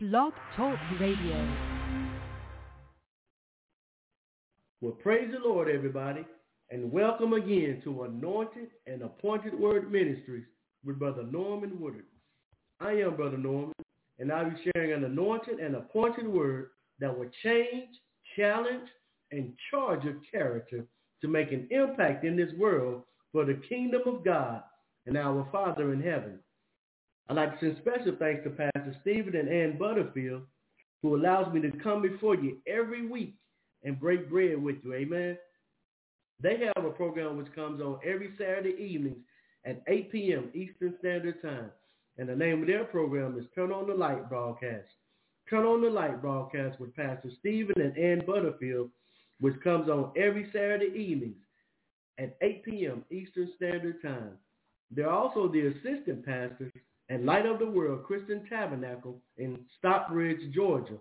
Blog Talk Radio. Well, praise the Lord, everybody, and welcome again to Anointed and Appointed Word Ministries with Brother Norman Woodard. I am Brother Norman, and I'll be sharing an anointed and appointed word that will change, challenge, and charge your character to make an impact in this world for the kingdom of God and our Father in heaven. I'd like to send special thanks to Pastor Stephen and Ann Butterfield, who allows me to come before you every week and break bread with you. Amen. They have a program which comes on every Saturday evenings at 8 p.m. Eastern Standard Time. And the name of their program is Turn on the Light Broadcast. Turn on the Light Broadcast with Pastor Stephen and Ann Butterfield, which comes on every Saturday evenings at 8 p.m. Eastern Standard Time. They're also the assistant pastors at Light of the World Christian Tabernacle in Stockbridge, Georgia,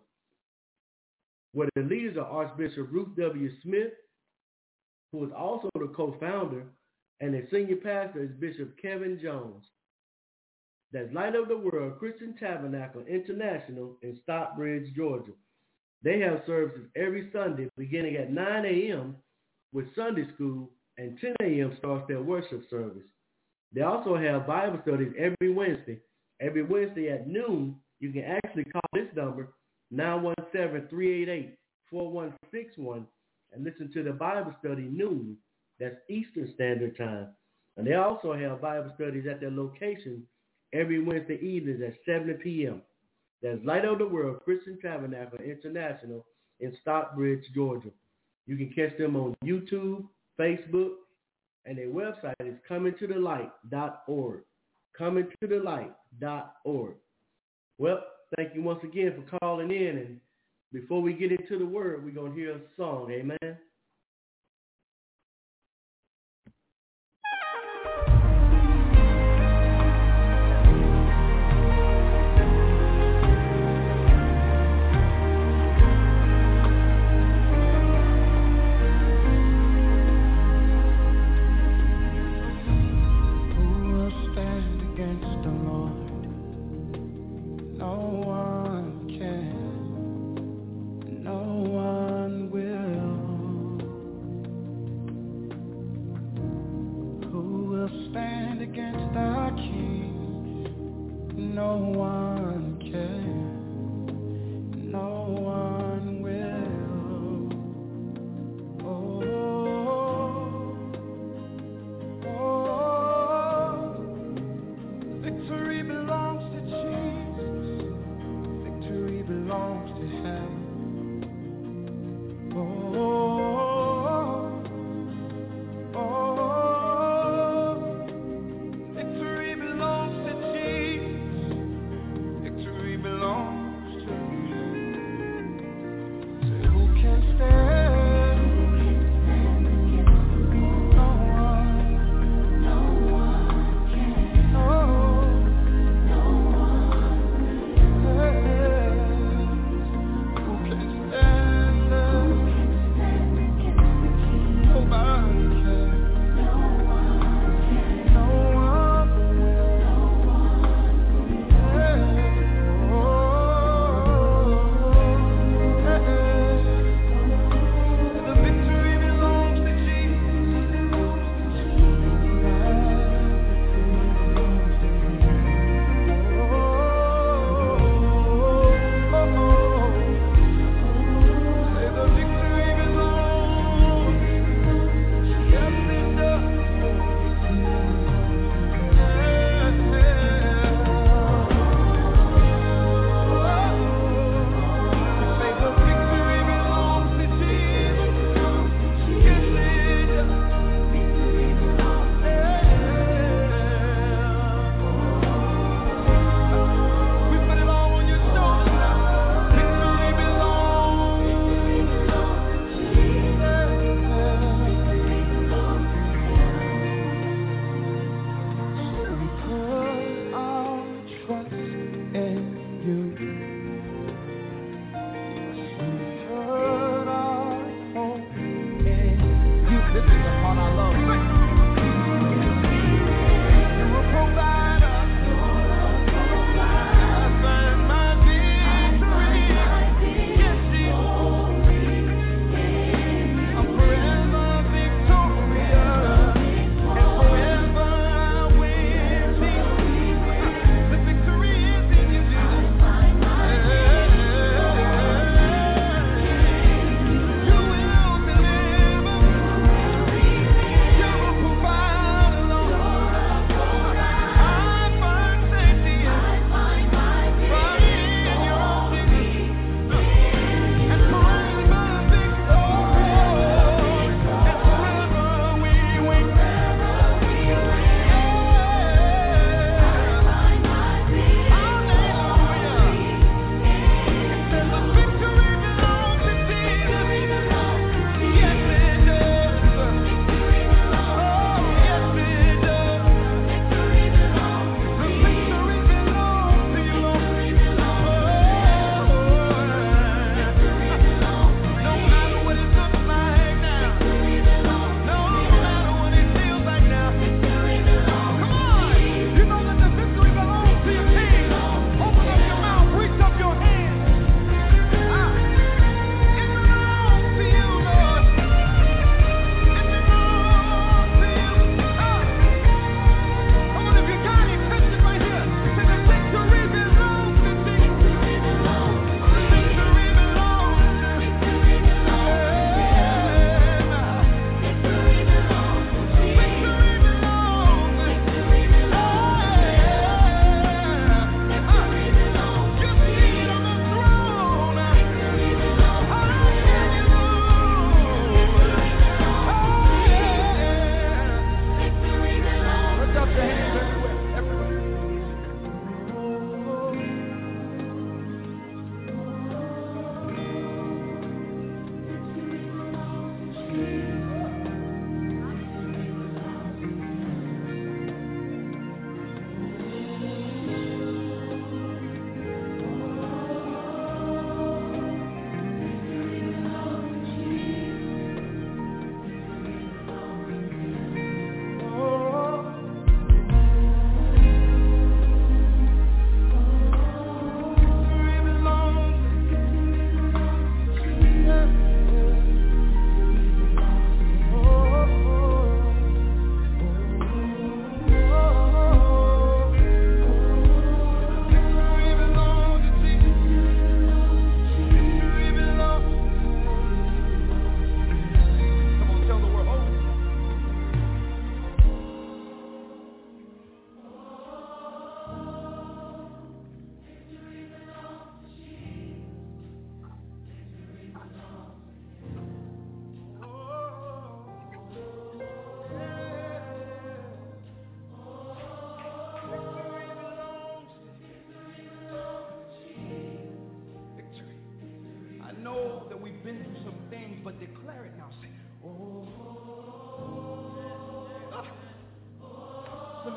where the leaders are Archbishop Ruth W. Smith, who is also the co-founder, and the senior pastor is Bishop Kevin Jones. That's Light of the World Christian Tabernacle International in Stockbridge, Georgia. They have services every Sunday beginning at 9 a.m. with Sunday school, and 10 a.m. starts their worship service. They also have Bible studies every Wednesday. Every Wednesday at noon, you can actually call this number, 917-388-4161, and listen to the Bible study noon. That's Eastern Standard Time. And they also have Bible studies at their location every Wednesday evenings at 7 p.m. That's Light of the World Christian Tabernacle International in Stockbridge, Georgia. You can catch them on YouTube, Facebook, and their website is comingtothelight.org. Comingtothelight.org. Well, thank you once again for calling in. And before we get into the word, we're going to hear a song. Amen. No one will.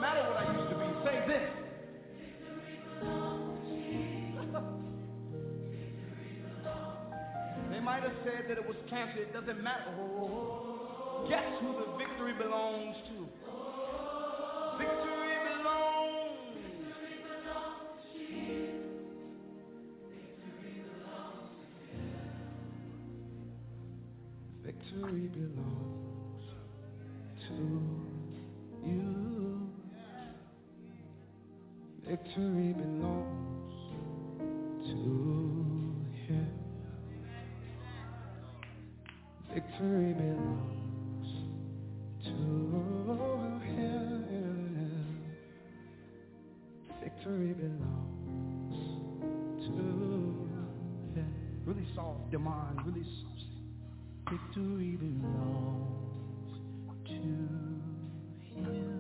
matter what I used to be. Say this. They might have said that it was cancer. It doesn't matter. Oh, guess who the victory belongs to? Victory belongs. Victory belongs to you. Victory belongs to him. Victory belongs to him. Victory belongs to him. Really soft, Demond, really soft. Victory belongs to him.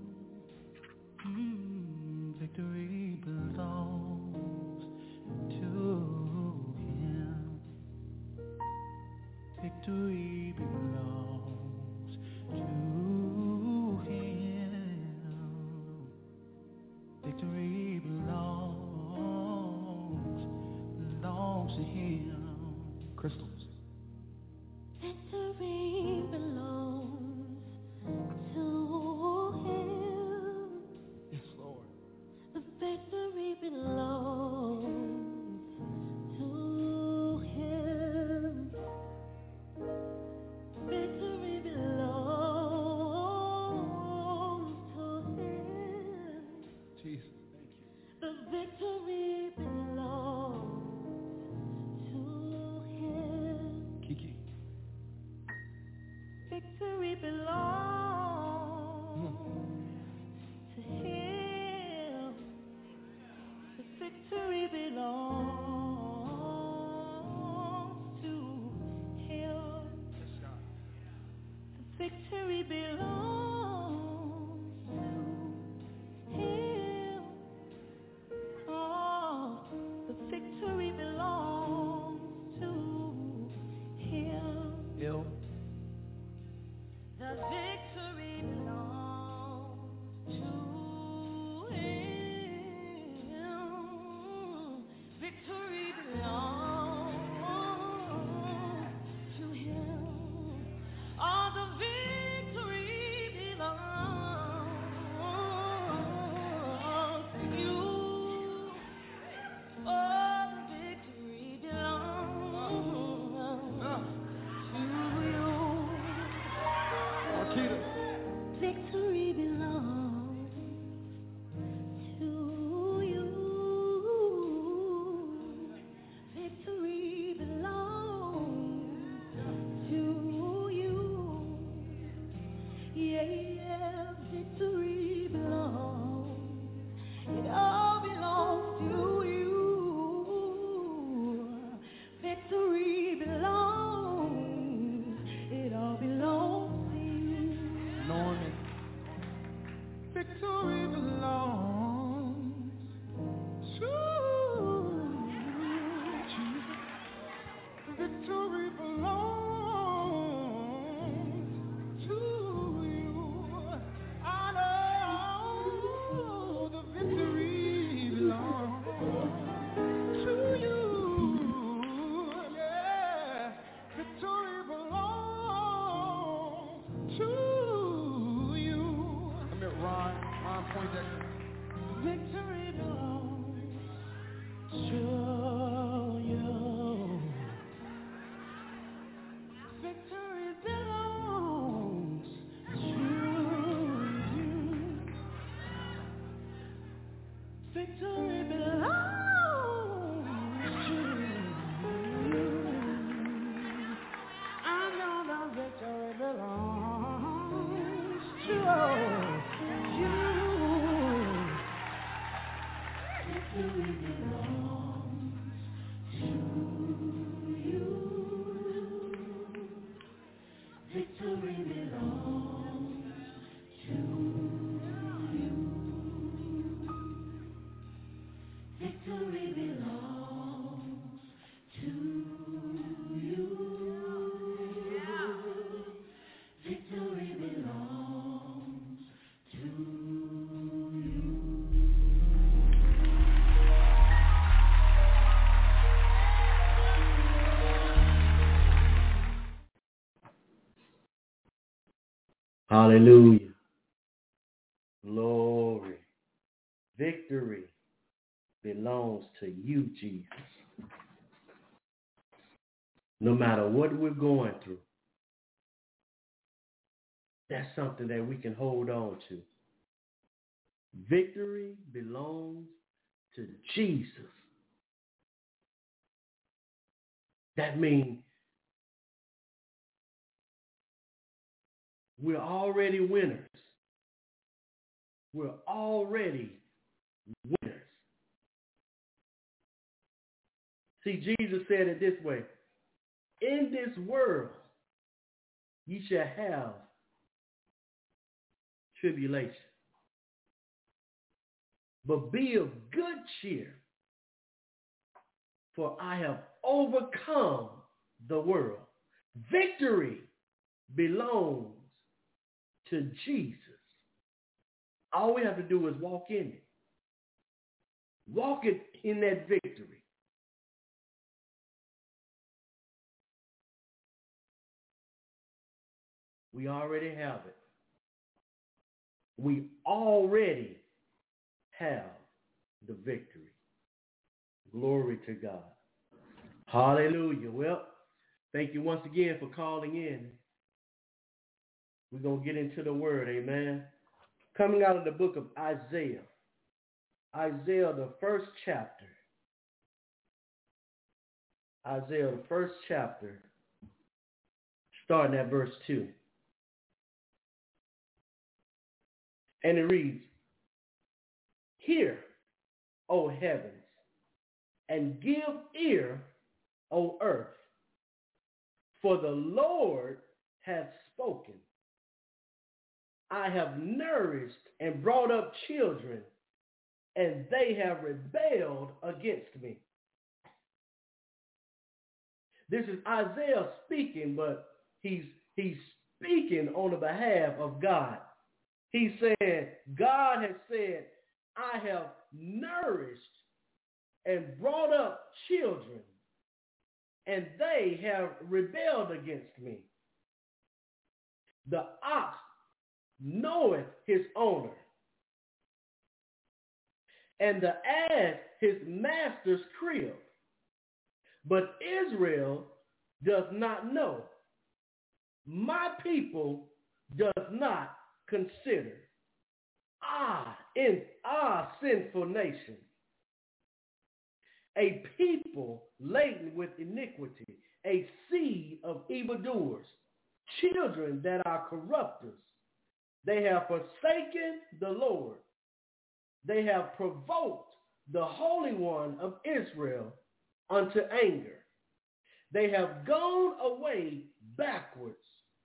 Victory belongs to him. Victory belongs to him. Victory belongs to him. Crystals. Victory belongs to him. Yes, Lord. The victory belongs to him. Victory belongs to him. Jesus, thank you. The victory belongs to him. Hallelujah. Glory. Victory belongs to you, Jesus. No matter what we're going through, that's something that we can hold on to. Victory belongs to Jesus. That means we're already winners. We're already winners. See, Jesus said it this way. In this world, ye shall have tribulation. But be of good cheer, for I have overcome the world. Victory belongs to Jesus. All we have to do is walk in it. Walk it in that victory. We already have it. We already have the victory. Glory to God. Hallelujah. Well, thank you once again for calling in. We're going to get into the word, amen. Coming out of the book of Isaiah. Isaiah, the first chapter. Isaiah, the first chapter, starting at verse 2. And it reads, Hear, O heavens, and give ear, O earth, for the Lord hath spoken. I have nourished and brought up children, and they have rebelled against me. This is Isaiah speaking, but he's speaking on the behalf of God. He said, God has said, I have nourished and brought up children, and they have rebelled against me. The ox knoweth his owner, and the ass his master's crib. But Israel does not know. My people does not consider. Sinful nation, a people laden with iniquity, a seed of evildoers, children that are corrupters. They have forsaken the Lord. They have provoked the Holy One of Israel unto anger. They have gone away backwards.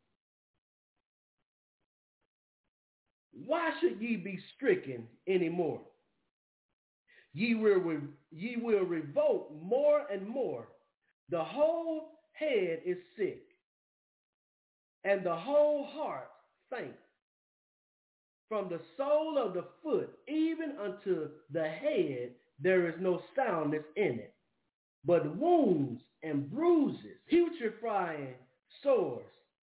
Why should ye be stricken anymore? Ye will revolt more and more. The whole head is sick, and the whole heart faint. From the sole of the foot even unto the head there is no soundness in it, but wounds and bruises, putrefying sores.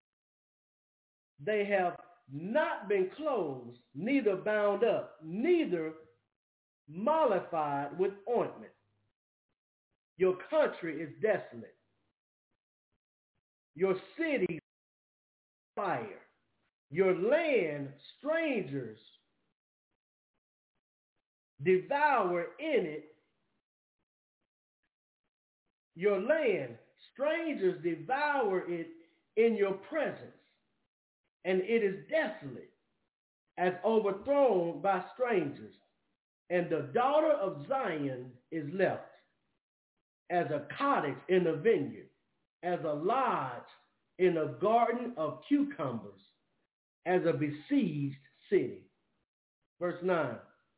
They have not been closed, neither bound up, neither mollified with ointment. Your country is desolate. Your cities fire. Your land, strangers devour in it. Your land, strangers devour it in your presence, and it is desolate, as overthrown by strangers. And the daughter of Zion is left as a cottage in a vineyard, as a lodge in a garden of cucumbers, as a besieged city. Verse 9.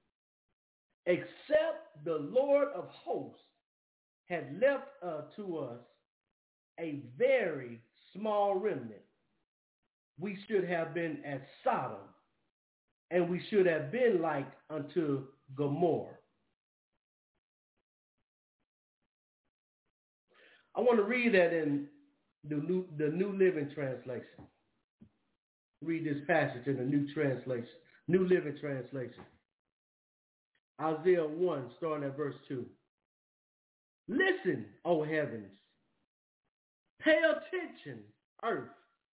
Except the Lord of hosts had left to us a very small remnant, we should have been as Sodom, and we should have been like unto Gomorrah. I want to read that in the New Living Translation. Read this passage in the New Translation, New Living Translation. Isaiah 1, starting at verse 2. Listen, O heavens. Pay attention, earth.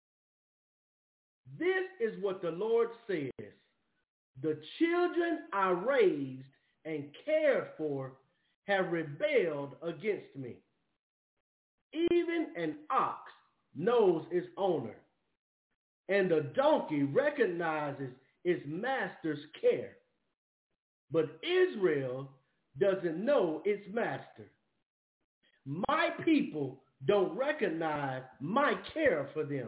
This is what the Lord says. The children I raised and cared for have rebelled against me. Even an ox knows its owner, and the donkey recognizes its master's care. But Israel doesn't know its master. My people don't recognize my care for them.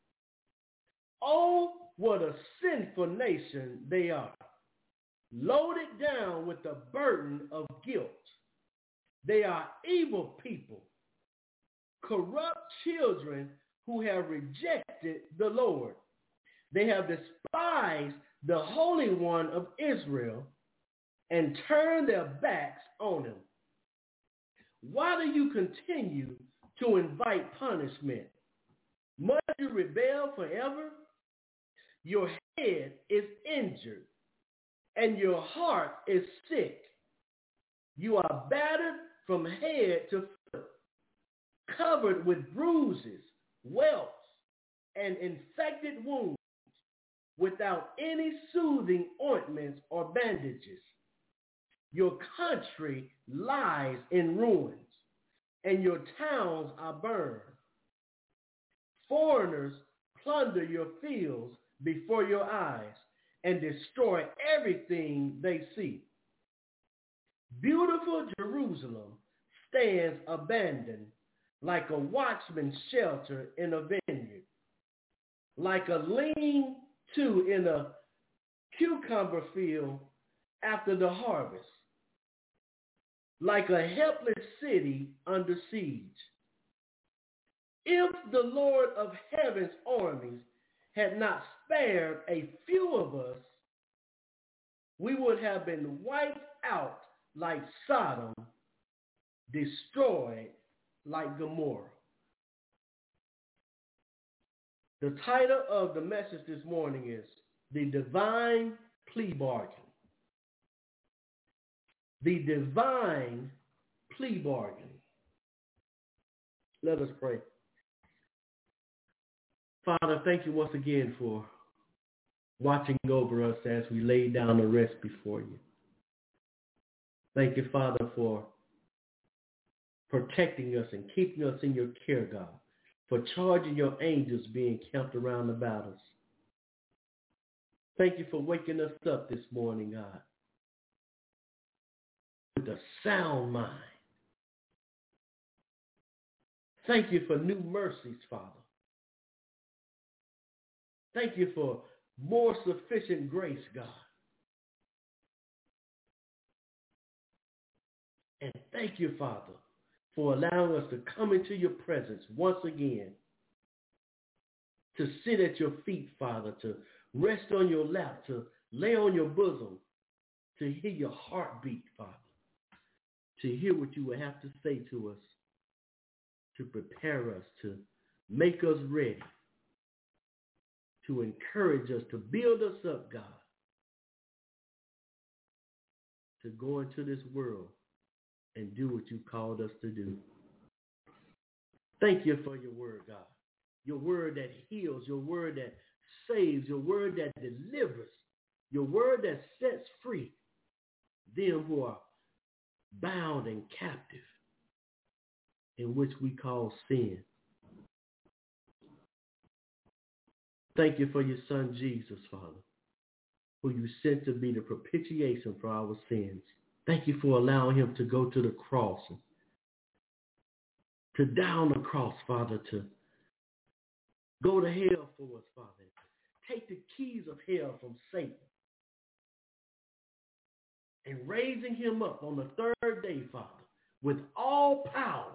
Oh, what a sinful nation they are, loaded down with the burden of guilt. They are evil people, corrupt children who have rejected the Lord. They have despised the Holy One of Israel and turned their backs on him. Why do you continue to invite punishment? Must you rebel forever? Your head is injured and your heart is sick. You are battered from head to foot, covered with bruises, welts, and infected wounds, without any soothing ointments or bandages. Your country lies in ruins, and your towns are burned. Foreigners plunder your fields before your eyes and destroy everything they see. Beautiful Jerusalem stands abandoned like a watchman's shelter in a vineyard, like a lean-to in a cucumber field after the harvest, like a helpless city under siege. If the Lord of heaven's armies had not spared a few of us, we would have been wiped out like Sodom, destroyed like Gomorrah. The title of the message this morning is The Divine Plea Bargain. The Divine Plea Bargain. Let us pray. Father, thank you once again for watching over us as we lay down to rest before you. Thank you, Father, for protecting us and keeping us in your care, God, for charging your angels being camped around about us. Thank you for waking us up this morning, God, with a sound mind. Thank you for new mercies, Father. Thank you for more sufficient grace, God. And thank you, Father, for allowing us to come into your presence once again, to sit at your feet, Father, to rest on your lap, to lay on your bosom, to hear your heartbeat, Father, to hear what you would have to say to us, to prepare us, to make us ready, to encourage us, to build us up, God, to go into this world and do what you called us to do. Thank you for your word, God. Your word that heals, your word that saves, your word that delivers, your word that sets free them who are bound and captive, in which we call sin. Thank you for your son, Jesus, Father, who you sent to be the propitiation for our sins. Thank you for allowing him to go to the cross, and to die on the cross, Father, to go to hell for us, Father. Take the keys of hell from Satan, and raising him up on the third day, Father, with all power.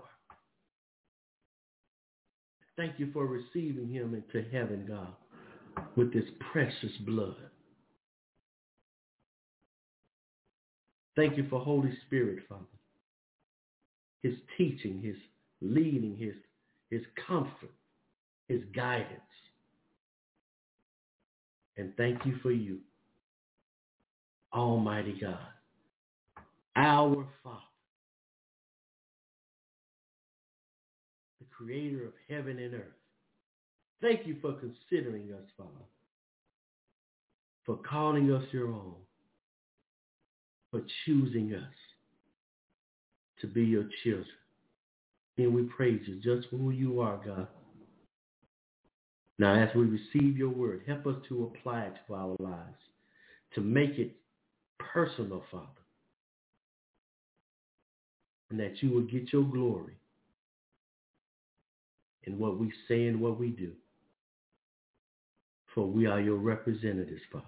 Thank you for receiving him into heaven, God, with this precious blood. Thank you for Holy Spirit, Father, his teaching, his leading, his comfort, his guidance. And thank you for you, Almighty God, our Father, the creator of heaven and earth. Thank you for considering us, Father, for calling us your own, for choosing us to be your children. And we praise you just for who you are, God. Now, as we receive your word, help us to apply it to our lives, to make it personal, Father, and that you will get your glory in what we say and what we do, for we are your representatives, Father.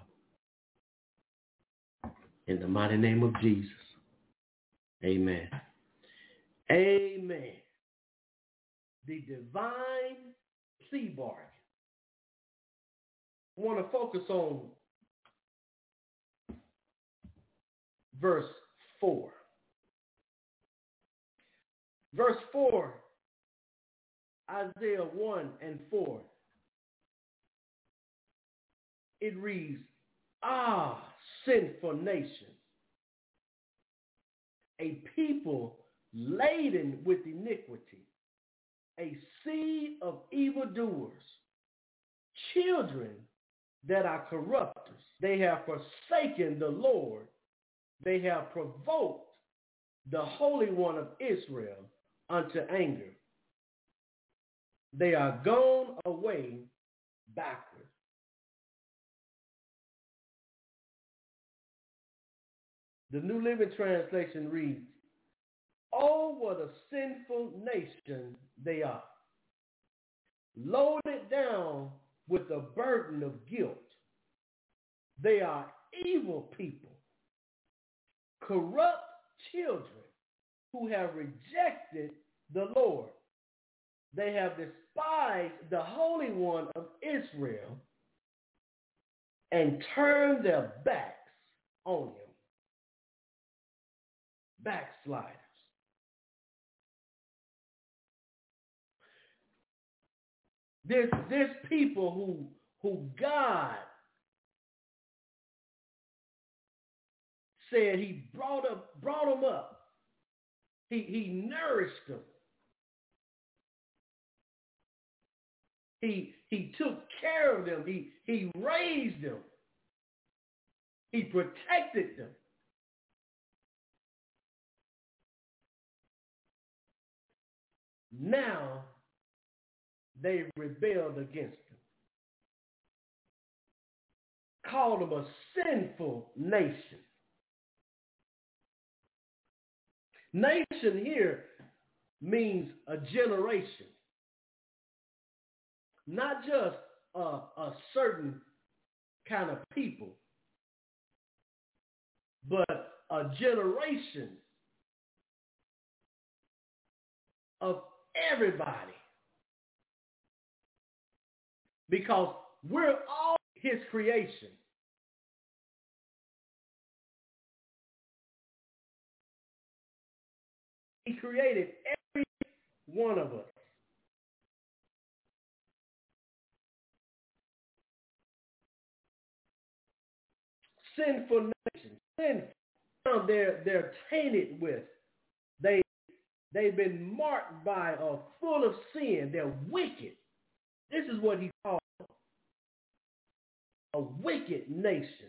In the mighty name of Jesus, amen. Amen. The divine plea bargain. I want to focus on verse 4. Verse 4, Isaiah 1 and 4. It reads, sinful nation, a people laden with iniquity, a seed of evildoers, children that are corrupters. They have forsaken the Lord. They have provoked the Holy One of Israel unto anger. They are gone away backward. The New Living Translation reads, oh, what a sinful nation they are, loaded down with the burden of guilt. They are evil people, corrupt children who have rejected the Lord. They have despised the Holy One of Israel and turned their backs on him. Backsliders. There's people who God said he brought them up. He nourished them. He took care of them. He raised them. He protected them. Now they rebelled against him. Called them a sinful nation. Nation here means a generation. Not just a certain kind of people, but a generation of everybody. Because we're all his creation. He created every one of us. Sinful nation. Sinful. Now they're tainted with. They've been marked by or full of sin. They're wicked. This is what he called them. A wicked nation.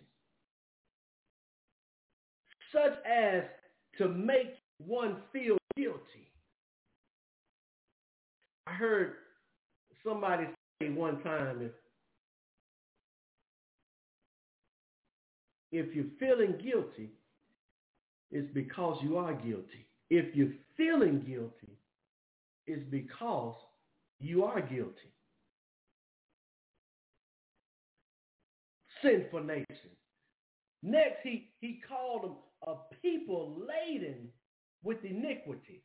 Such as to make one feel guilty. I heard somebody say one time, if you're feeling guilty, it's because you are guilty. If you're feeling guilty, it's because you are guilty. Sinful nation. Next, he called them a people laden with iniquity.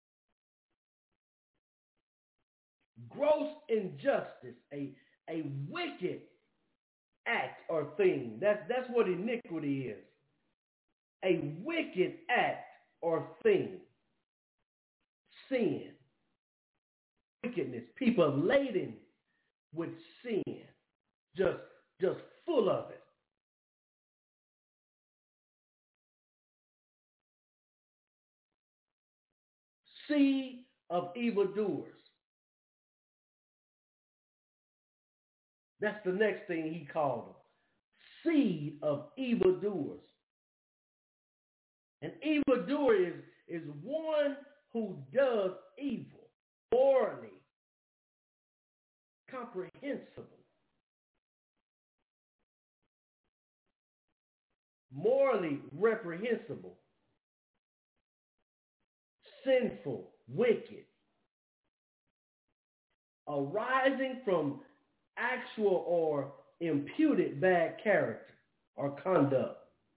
Gross injustice, a wicked act or thing. That's what iniquity is. A wicked act or thing. Sin. Wickedness. People laden with sin. Just full of it. Seed of evildoers. That's the next thing he called them. Seed of evildoers. An evildoer is one who does evil, morally comprehensible, morally reprehensible, sinful, wicked, arising from actual or imputed bad character or conduct.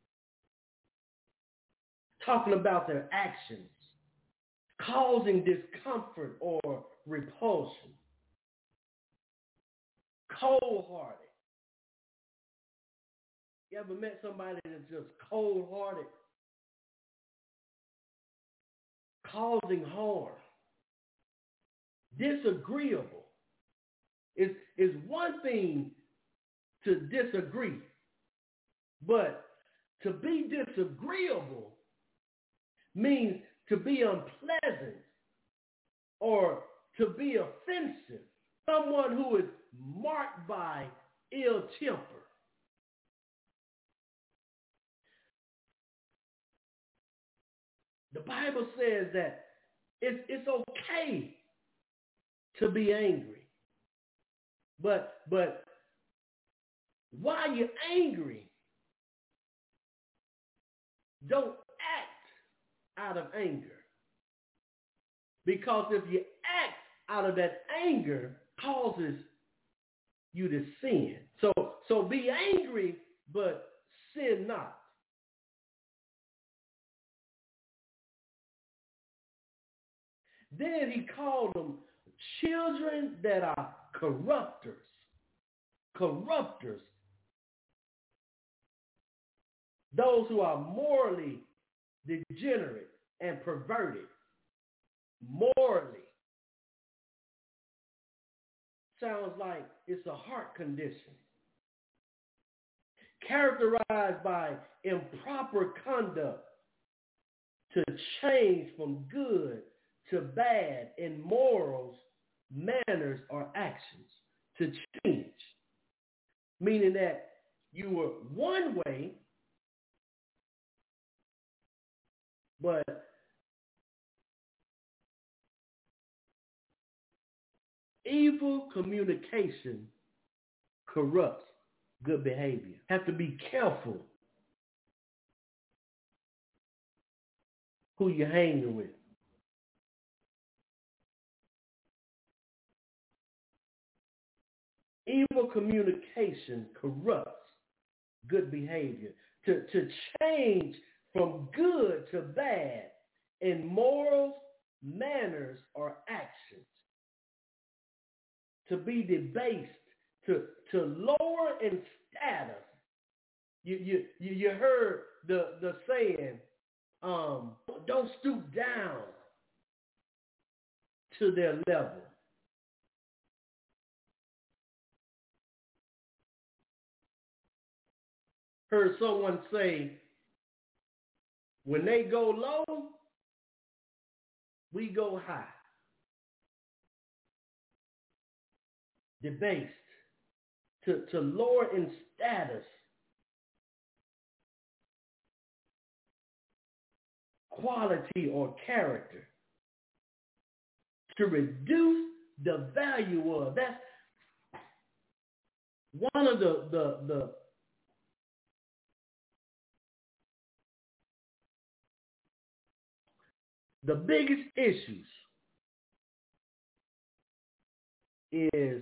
Talking about their actions, causing discomfort or repulsion. Cold-hearted. You ever met somebody that's just cold-hearted? Causing harm. Disagreeable. It's one thing to disagree, but to be disagreeable means to be unpleasant or to be offensive. Someone who is marked by ill temper. The Bible says that it's okay to be angry. But while you're angry, don't act out of anger. Because if you act out of that anger, causes you to sin. So be angry, but sin not. Then he called them children that are corrupters. Corrupters. Those who are morally degenerate and perverted. Morally. Sounds like it's a heart condition. Characterized by improper conduct to change from good to bad in morals, manners, or actions. To change. Meaning that you were one way, but evil communication corrupts good behavior. Have to be careful who you're hanging with. Evil communication corrupts good behavior. To change from good to bad in morals, manners, or actions. To be debased, to lower in status. You heard the saying, don't stoop down to their level. Heard someone say, when they go low, we go high. Debased, to lower in status, quality or character, to reduce the value of. That's one of the biggest issues is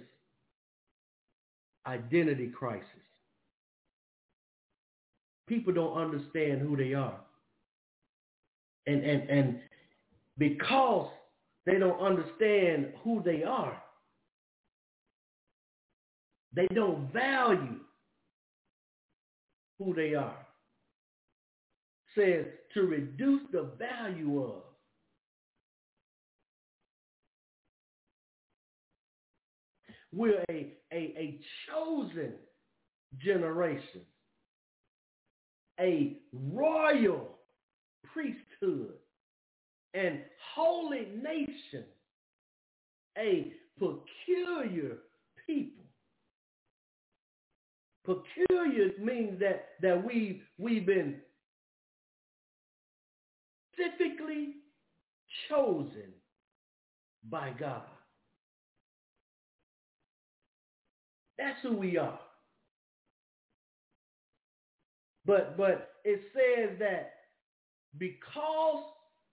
identity crisis. People don't understand who they are. And because they don't understand who they are, they don't value who they are. Says to reduce the value of. We're a chosen generation, a royal priesthood, and holy nation, a peculiar people. Peculiar means that we've been specifically chosen by God. That's who we are. But it says that because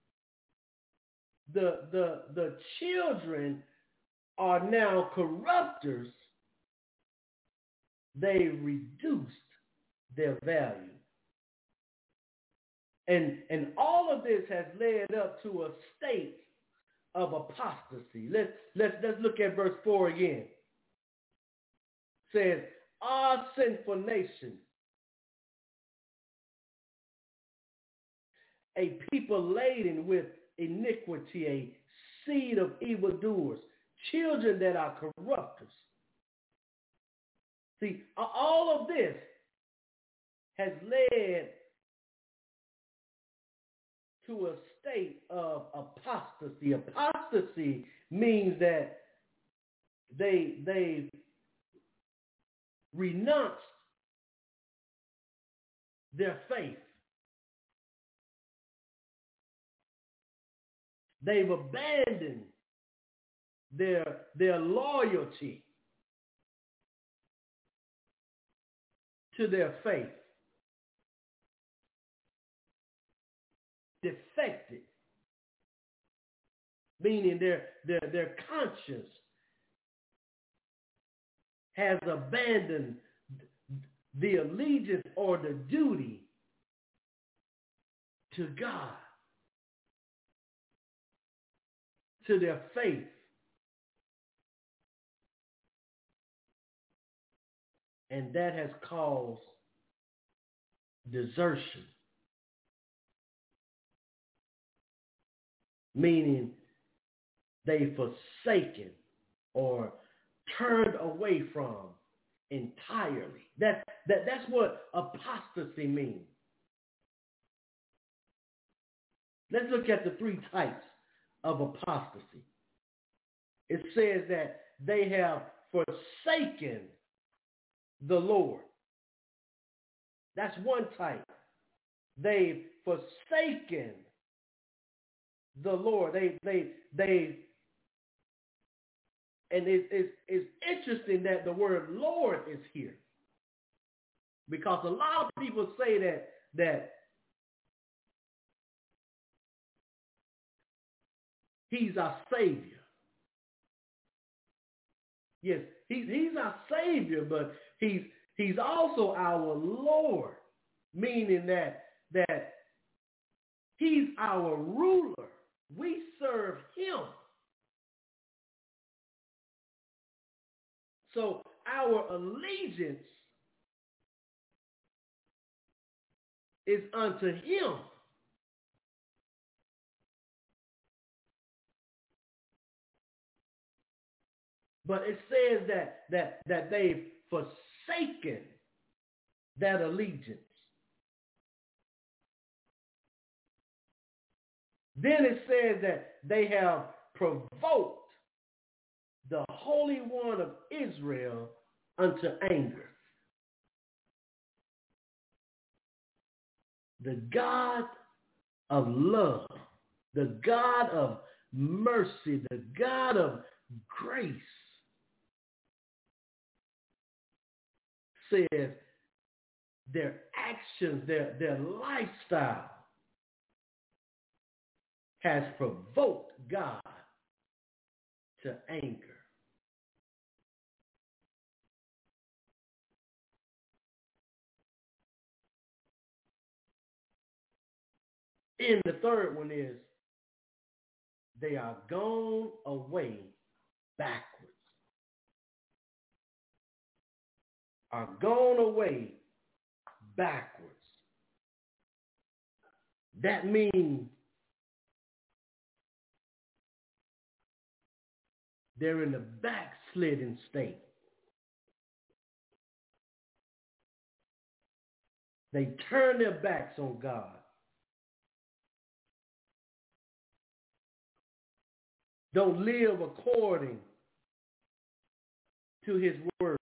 the children are now corrupters, they reduced their value. And all of this has led up to a state of apostasy. Let's look at verse 4 again. It says, our sinful nation, a people laden with iniquity, a seed of evildoers, children that are corrupters. See, all of this has led to a state of apostasy. Apostasy means that they renounced their faith. They've abandoned their loyalty to their faith. Defected, meaning their conscience has abandoned the allegiance or the duty to God, to their faith. And that has caused desertion, meaning they forsaken or turned away from entirely. That's what apostasy means. Let's look at the three types of apostasy. It says that they have forsaken the Lord. That's one type. They've forsaken the Lord. And it's interesting that the word Lord is here, because a lot of people say that he's our Savior. Yes, he's our Savior, but he's also our Lord, meaning that he's our ruler. We serve him. So our allegiance is unto him. But it says that they've forsaken that allegiance. Then it says that they have provoked the Holy One of Israel unto anger. The God of love, the God of mercy, the God of grace says their actions, their lifestyle has provoked God to anger. And the third one is they are gone away backwards. Are gone away backwards. That means they're in the backslidden state. They turn their backs on God. Don't live according to his word.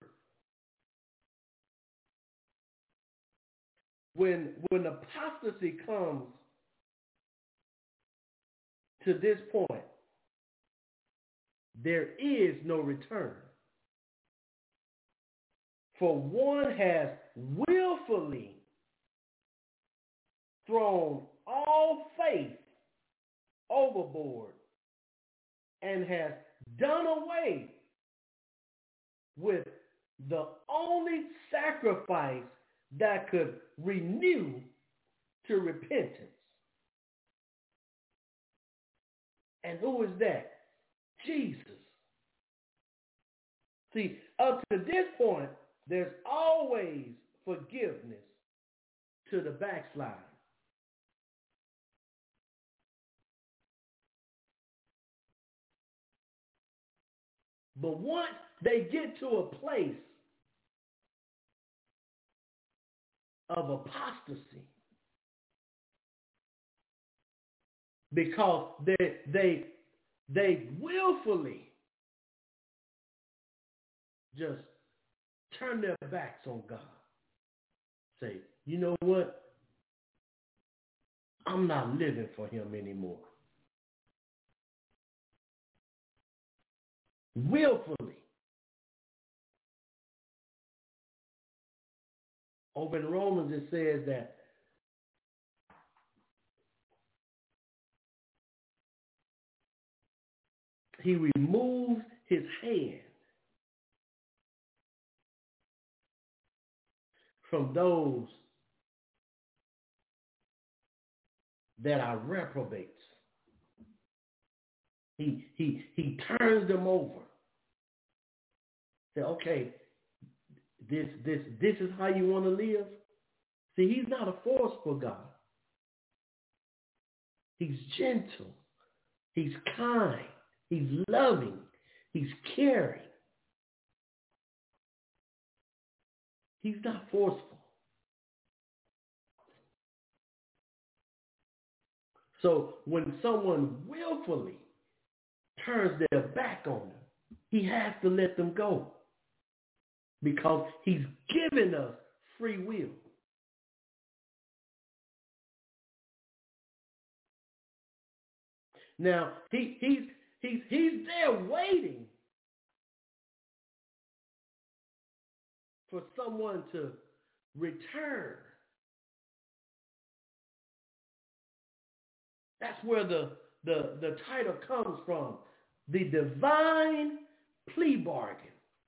When apostasy comes to this point, there is no return. For one has willfully thrown all faith overboard and has done away with the only sacrifice that could renew to repentance. And who is that? Jesus. See, up to this point, there's always forgiveness to the backslider. But once they get to a place of apostasy, because they willfully just turn their backs on God. Say, you know what? I'm not living for him anymore. Willfully. Over in Romans it says that he removes his hand from those that are reprobates. He turns them over. Say, okay, this is how you want to live. See, he's not a forceful God. He's gentle. He's kind. He's loving. He's caring. He's not forceful. So when someone willfully turns their back on them, he has to let them go because he's given us free will. Now, he's there waiting for someone to return. That's where the title comes from, the divine plea bargain.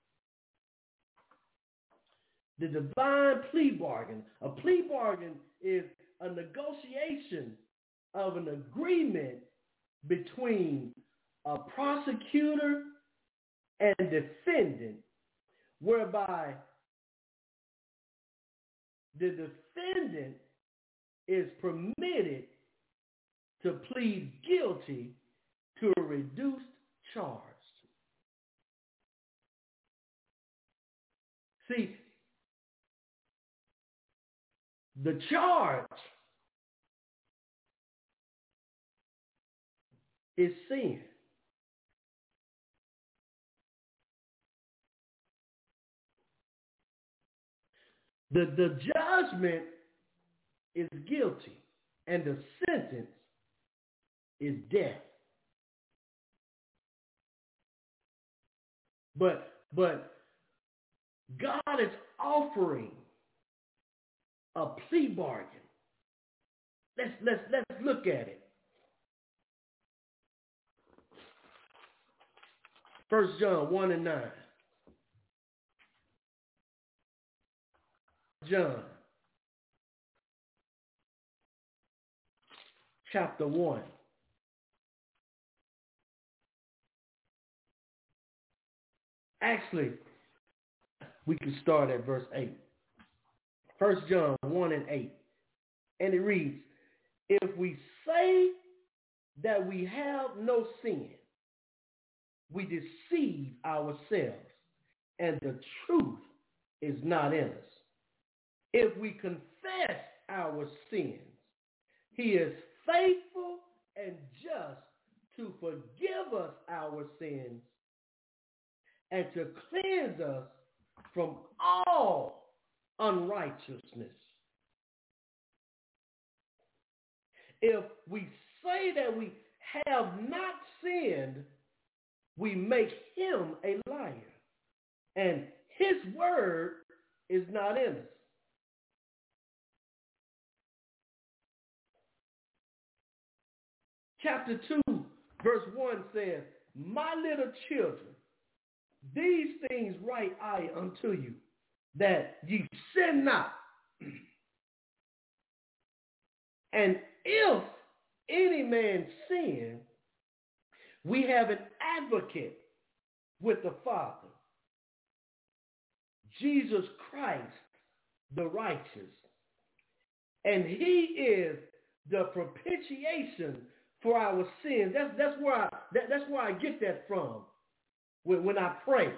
The divine plea bargain. A plea bargain is a negotiation of an agreement between a prosecutor and defendant, whereby the defendant is permitted to plead guilty to a reduced charge. See, the charge is sin. The judgment is guilty, and the sentence is death. But God is offering a plea bargain. Let's look at it. 1 John 1 and 9. John chapter 1. Actually, we can start at verse 8. 1 John 1 and 8. And it reads, if we say that we have no sin, we deceive ourselves, and the truth is not in us. If we confess confess our sins, he is faithful and just to forgive us our sins and to cleanse us from all unrighteousness. If we say that we have not sinned, we make him a liar, and his word is not in us. Chapter 2, verse 1 says, my little children, these things write I unto you, that ye sin not. And if any man sin, we have an advocate with the Father, Jesus Christ, the righteous. And he is the propitiation for our sins. That's where I get that from when I pray.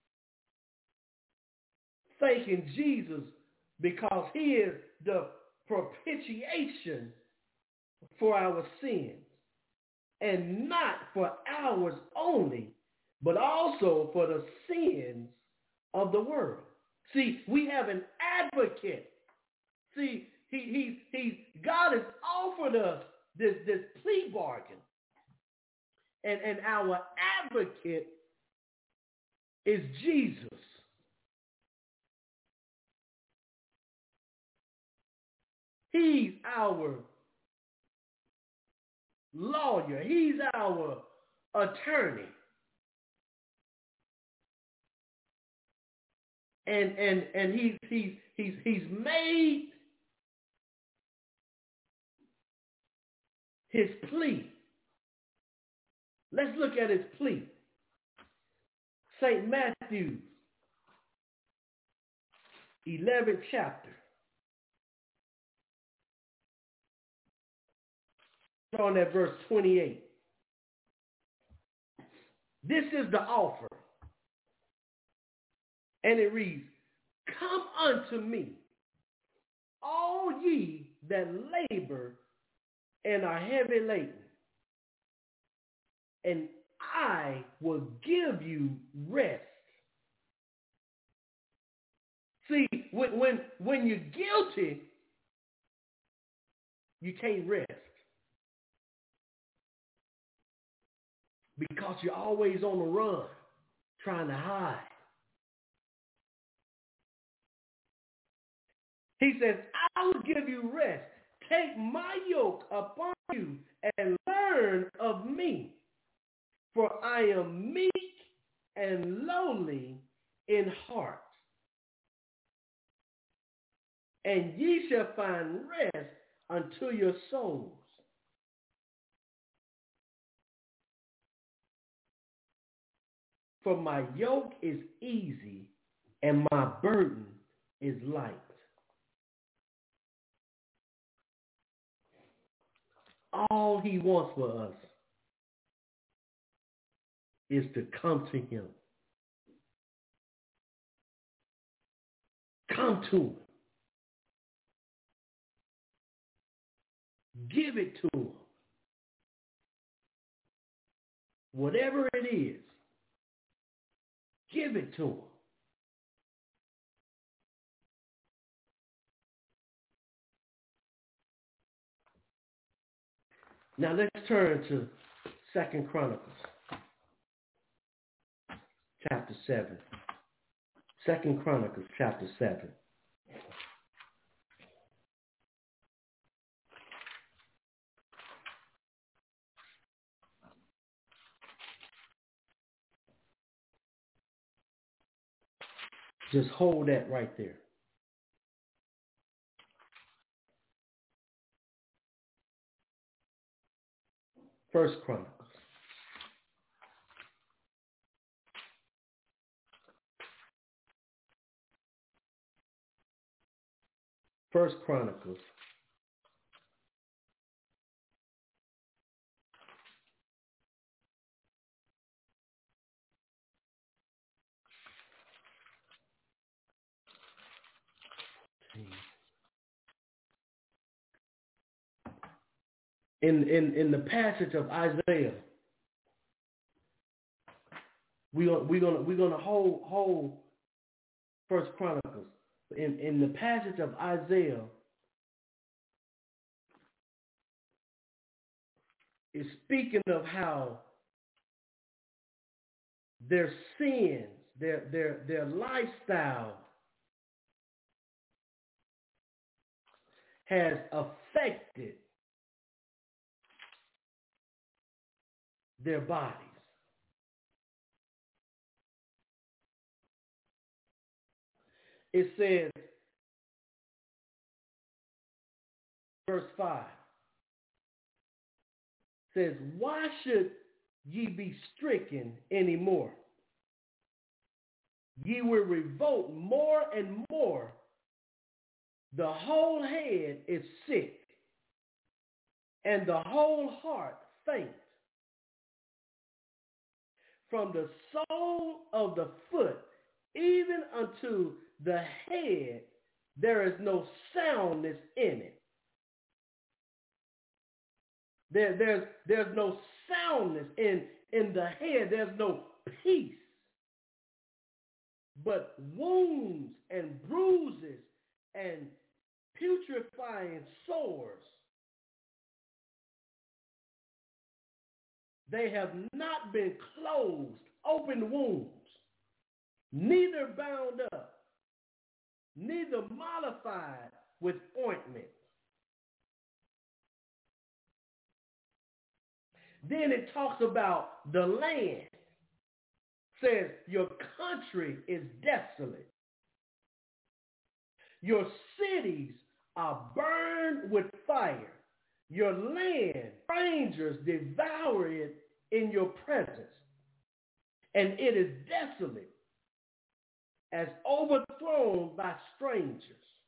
Thanking Jesus because he is the propitiation for our sins. And not for ours only, but also for the sins of the world. See, we have an advocate. See, God has offered us this plea bargain. And our advocate is Jesus. He's our lawyer. He's our attorney. And he's made his plea. Let's look at his plea. St. Matthew, 11th chapter. On at verse 28. This is the offer. And it reads, come unto me, all ye that labor and are heavy laden, and I will give you rest. See, when you're guilty, you can't rest. Because you're always on the run, trying to hide. He says, I will give you rest. Take my yoke upon you and learn of me. For I am meek and lowly in heart. And ye shall find rest unto your souls. For my yoke is easy and my burden is light. All he wants for us is to come to him. Come to him. Give it to him. Whatever it is, give it to him. Now let's turn to 2 Chronicles, chapter 7. 2 Chronicles, chapter 7. Just hold that right there. First Chronicles. First Chronicles. in the passage of Isaiah, we're gonna hold First Chronicles. In the passage of Isaiah, is speaking of how their sins, their lifestyle has affected their bodies. It says, verse 5, says, why should ye be stricken anymore? Ye will revolt more and more. The whole head is sick, and the whole heart faint. From the sole of the foot even unto the head, there is no soundness in it. There's no soundness in the head. There's no peace. But wounds and bruises and putrefying sores, they have not been closed, open wounds, neither bound up, neither mollified with ointment. Then it talks about the land. Says your country is desolate. Your cities are burned with fire. Your land, strangers devour it in your presence. And it is desolate, as overthrown by strangers.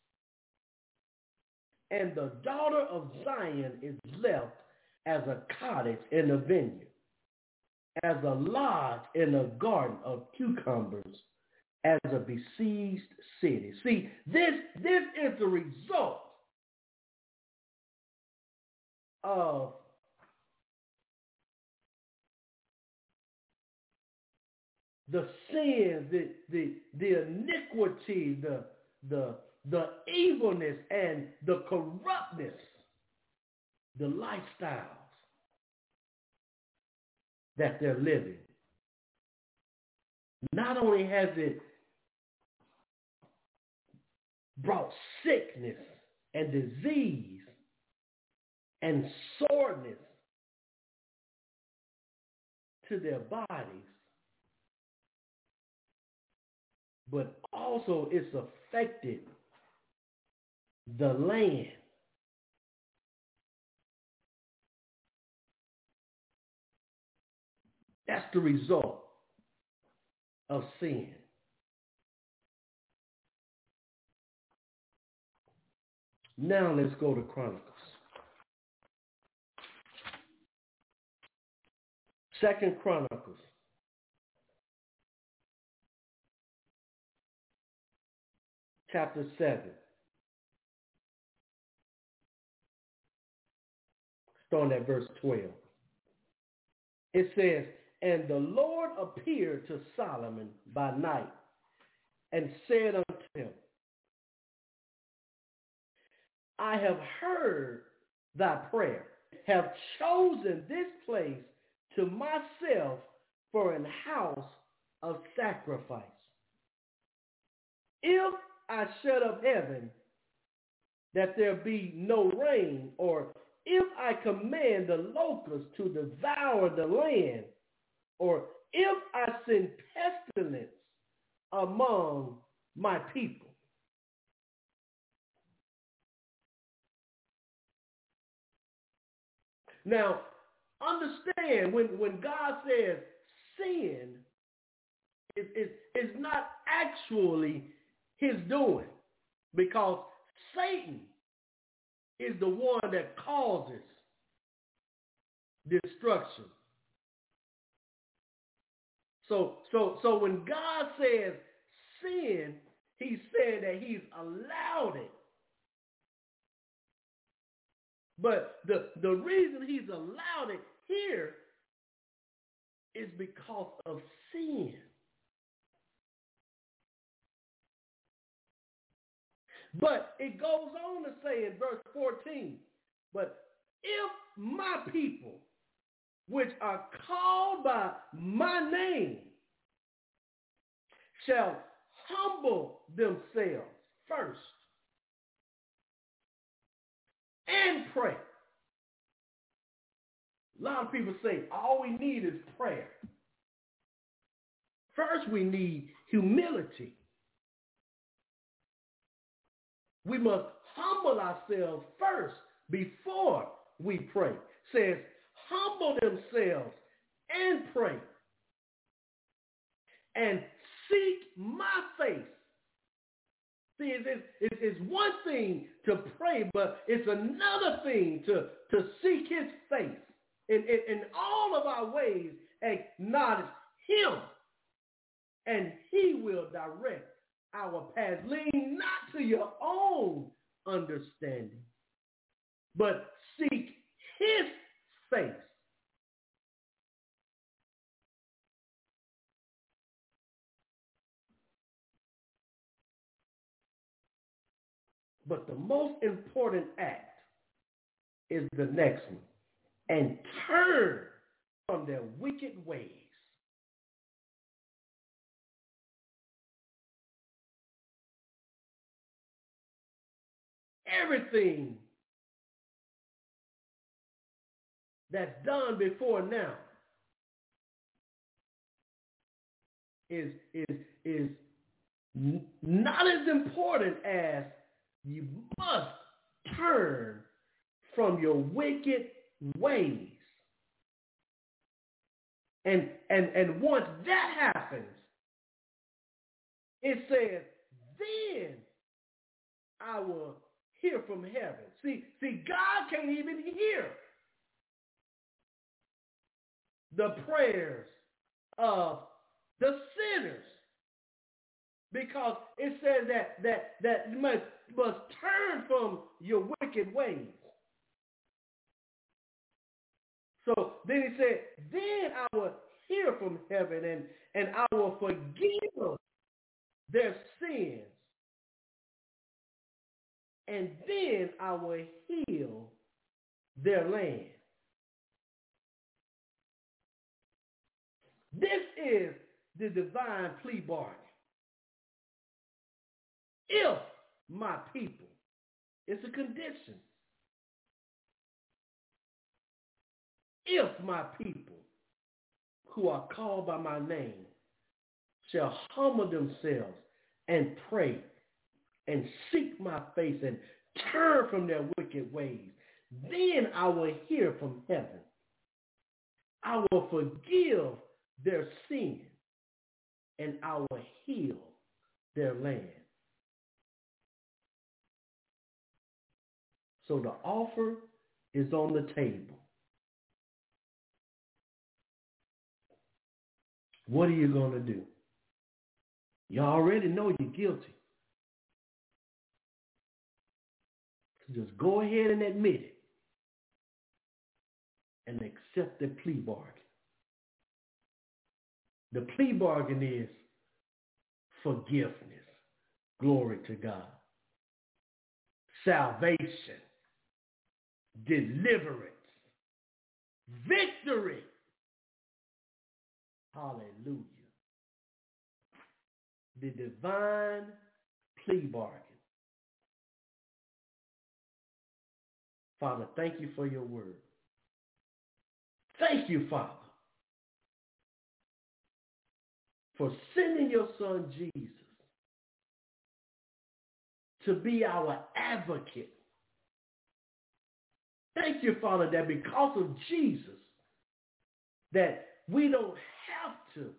And the daughter of Zion is left as a cottage in a vineyard, as a lodge in a garden of cucumbers, as a besieged city. See, this is the result of the sins, the iniquity, the evilness, and the corruptness, the lifestyles that they're living. Not only has it brought sickness and disease and soreness to their bodies, but also it's affected the land. That's the result of sin. Now let's go to Chronicles. 2 Chronicles. Chapter 7. Starting at verse 12. It says, and the Lord appeared to Solomon by night and said unto him, I have heard thy prayer, have chosen this place to myself for an house of sacrifice. If I shut up heaven, that there be no rain, or if I command the locusts to devour the land, or if I send pestilence among my people. Now, understand when God says sin, it's not actually his doing, because Satan is the one that causes destruction. So when God says sin, he's saying that he's allowed it But the reason he's allowed it here is because of sin. But it goes on to say in verse 14, but if my people, which are called by my name, shall humble themselves first and pray. A lot of people say all we need is prayer. First, we need humility. We must humble ourselves first before we pray. It says, humble themselves and pray and seek my face. See, it's one thing to pray, but it's another thing to seek his face. In all of our ways, acknowledge him, and he will direct our path. Lean not to your own understanding, but seek his face. But the most important act is the next one. And turn from their wicked ways. Everything that's done before now is not as important as you must turn from your wicked ways. And once that happens, it says, then I will hear from heaven. See, God can't even hear the prayers of the sinners, because it says that you must turn from your wicked ways. So then he said, then I will hear from heaven and I will forgive their sins. And then I will heal their land. This is the divine plea bargain. If my people, it's a condition. If my people who are called by my name shall humble themselves and pray and seek my face and turn from their wicked ways, then I will hear from heaven. I will forgive their sin and I will heal their land. So the offer is on the table. What are you going to do? You already know you're guilty. So just go ahead and admit it and accept the plea bargain. The plea bargain is forgiveness. Glory to God. Salvation. Deliverance. Victory. Hallelujah. The divine plea bargain. Father, thank you for your word. Thank you, Father, for sending your son Jesus to be our advocate. Thank you, Father, that because of Jesus, that we don't have to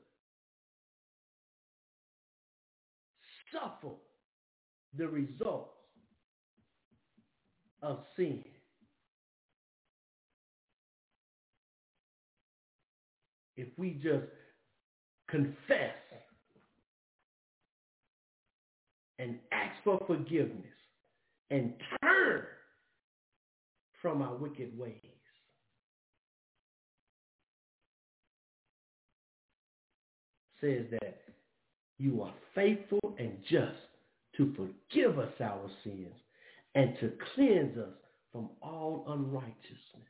suffer the results of sin. If we just confess and ask for forgiveness and turn from our wicked ways. Says that you are faithful and just to forgive us our sins and to cleanse us from all unrighteousness.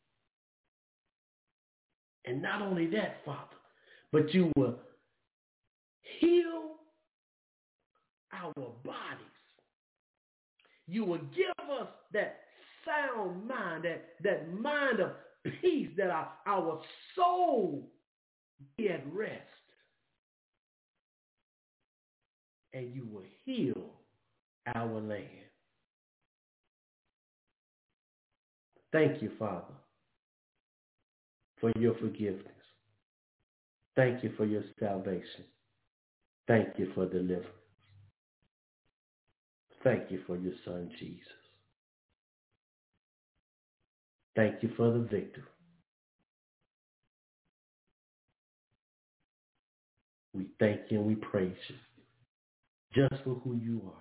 And not only that, Father, but you will heal our bodies. You will give us that sound mind, that mind of peace, that our soul be at rest. And you will heal our land. Thank you, Father, for your forgiveness. Thank you for your salvation. Thank you for deliverance. Thank you for your son, Jesus. Thank you for the victory. We thank you and we praise you just for who you are.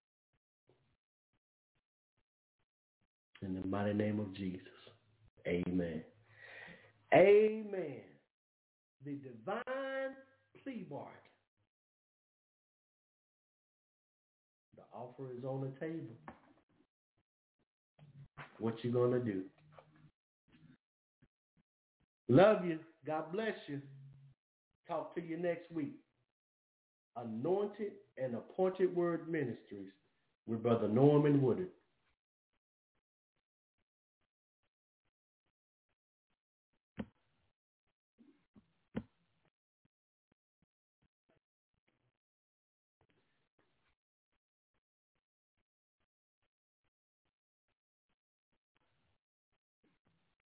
In the mighty name of Jesus, amen. Amen. The divine plea bargain. The offer is on the table. What you gonna do? Love you. God bless you. Talk to you next week. Anointed and Appointed Word Ministries with Brother Norman Woodard.